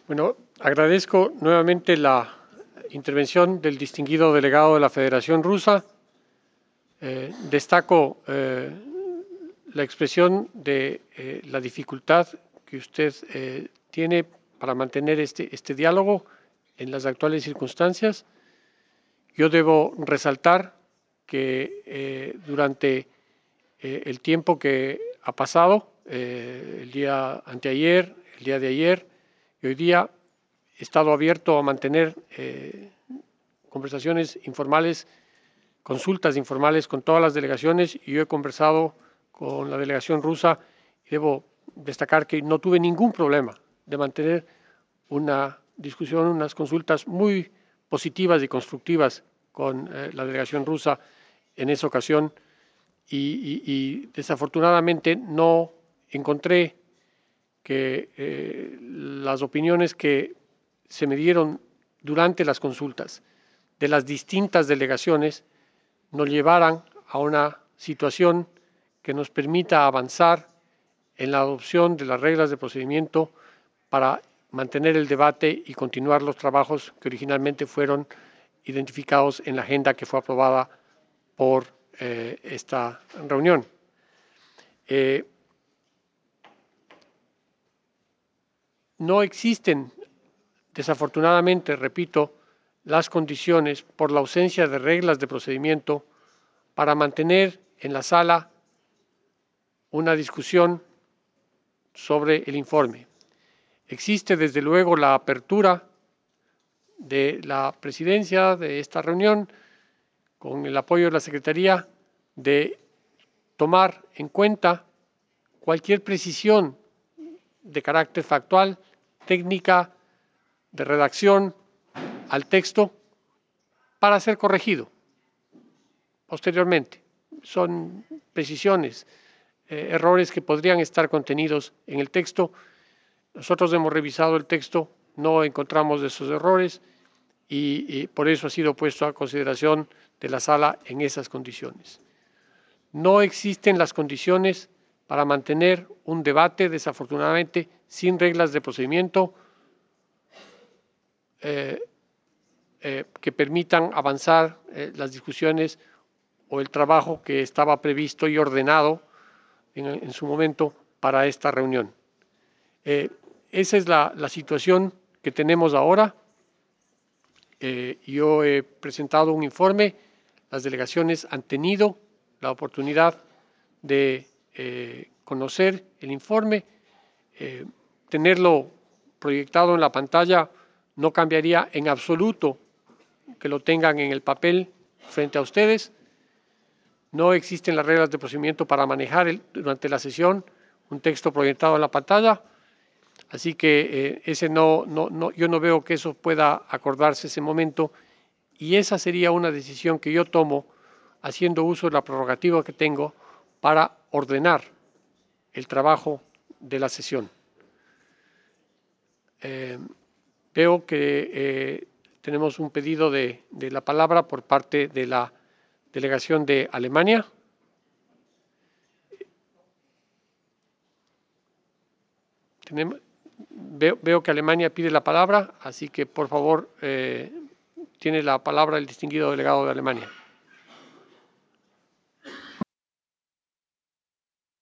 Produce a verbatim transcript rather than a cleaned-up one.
Bueno, agradezco nuevamente la intervención del distinguido delegado de la Federación Rusa. Eh, destaco eh, la expresión de eh, la dificultad que usted eh, tiene para mantener este, este diálogo en las actuales circunstancias. Yo debo resaltar que eh, durante eh, el tiempo que ha pasado, eh, el día anteayer, el día de ayer y hoy día, he estado abierto a mantener eh, conversaciones informales, consultas informales con todas las delegaciones, y yo he conversado con la delegación rusa y debo destacar que no tuve ningún problema de mantener una discusión, unas consultas muy positivas y constructivas con eh, la delegación rusa en esa ocasión y, y, y desafortunadamente no encontré que eh, las opiniones que se me dieron durante las consultas de las distintas delegaciones nos llevaran a una situación que nos permita avanzar en la adopción de las reglas de procedimiento para mantener el debate y continuar los trabajos que originalmente fueron identificados en la agenda que fue aprobada por eh, esta reunión. Eh, no existen, desafortunadamente, repito, las condiciones por la ausencia de reglas de procedimiento para mantener en la sala una discusión sobre el informe. Existe desde luego la apertura de la presidencia de esta reunión, con el apoyo de la Secretaría, de tomar en cuenta cualquier precisión de carácter factual, técnica, de redacción al texto para ser corregido posteriormente. Son precisiones, eh, errores que podrían estar contenidos en el texto. Nosotros hemos revisado el texto, no encontramos esos errores y, y por eso ha sido puesto a consideración de la sala en esas condiciones. No existen las condiciones para mantener un debate, desafortunadamente, sin reglas de procedimiento eh, eh, que permitan avanzar eh, las discusiones o el trabajo que estaba previsto y ordenado en, en su momento para esta reunión. Eh, esa es la, la situación que tenemos ahora. Eh, yo he presentado un informe, las delegaciones han tenido la oportunidad de eh, conocer el informe, eh, tenerlo proyectado en la pantalla no cambiaría en absoluto que lo tengan en el papel frente a ustedes. No existen las reglas de procedimiento para manejar el, durante la sesión un texto proyectado en la pantalla, así que eh, ese no, no, no, yo no veo que eso pueda acordarse ese momento, y esa sería una decisión que yo tomo haciendo uso de la prerrogativa que tengo para ordenar el trabajo de la sesión. Eh, veo que eh, tenemos un pedido de, de la palabra por parte de la delegación de Alemania. Tenemos, veo, veo que Alemania pide la palabra, así que por favor eh, tiene la palabra el distinguido delegado de Alemania.